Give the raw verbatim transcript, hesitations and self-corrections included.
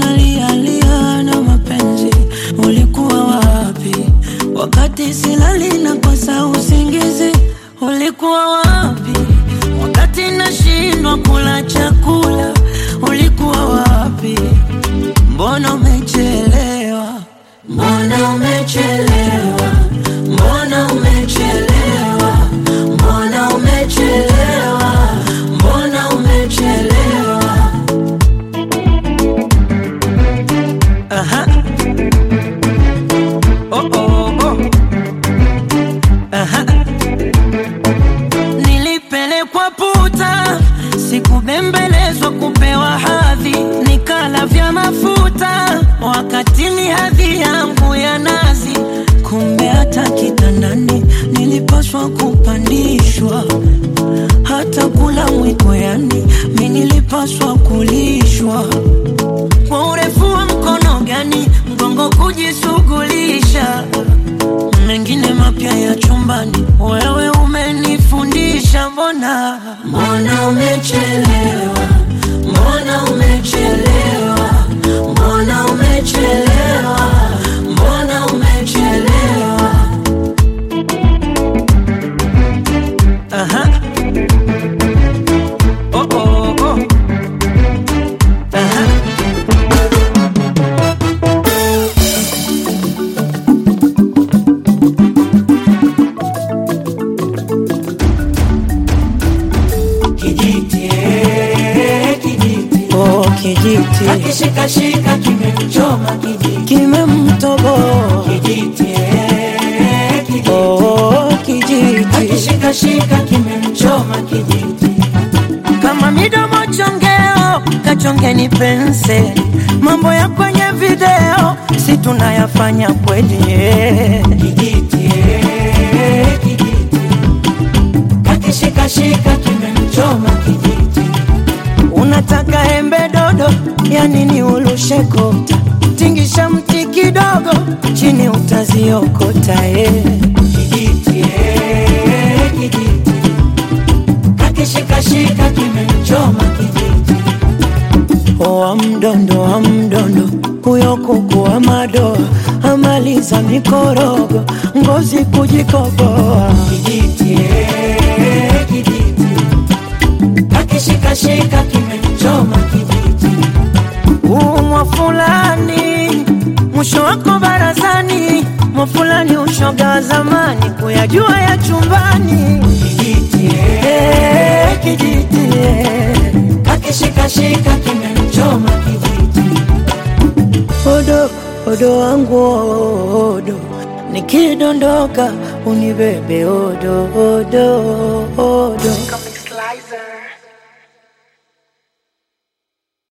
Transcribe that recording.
nalia lia na mapenzi, ulikuwa wapi? Wakati silali na kosa usingizi, ulikuwa wapi? Wakati nashindwa kula chakula, ulikuwa wapi? Mbona umechelewa? Mbona umechelewa? Mbona umechelewa? Mbona umechelewa? Mbona umechelewa? Aha. Oh oh oh. Aha. Nilipelekwa puta, sikubembelezwa kupewa hadhi, nikala vya mafuta wakati ni hadhi yangu ya nazi. Kumbe hata kitandani nilipaswa kupandishwa, hata kula mwiko yani mimi nilipaswa kulishwa. Kwa urefu wa mkono gani mgongo kujisugulisha, mengine mapya ya chumbani wewe umenifundisha. Mbona mbona umechelewa? Mbona umechelewa? Mbona umechelewa? Mbona umechelewa? Aha. Oh oh oh. Aha. Kijiti, kijiti. Oh, kijiti. Akishika shika kimemchoma kijiti. Kimemtoboa. Kijiti, kijiti. Oh, kijiti. Akishika shika kimemchoma kijiti. Kama midomo chongeo, kachongeni penseli. Mambo ya kwenye video, si tunayafanya kweli. Kijiti, kijiti. Akishika shika kimemchoma kijiti. Unataka embe dodo, ya nini ulushe kota? Tingisha mti kidogo, chini utaziokota. eh. Kijiti, eh, kijiti. Akishika shika kimemchoma kijiti. Oa mdondo wa mdondo, huyo kuku wa madoa, amaliza mikorogo, ngozi kujikoboa. Kijiti, eh, kijiti. Akishika shika kimemchoma kijiti. Umwa fulani, mwisho wako barazani. Mwa fulani ushoga wa zamani, kuyajua ya chumbani. Kijiti, eh, kijiti. eh. Akishika shika kimemchoma kijiti. Odo, odo wangu odo, nikidondoka unibebe odo, odo, odo.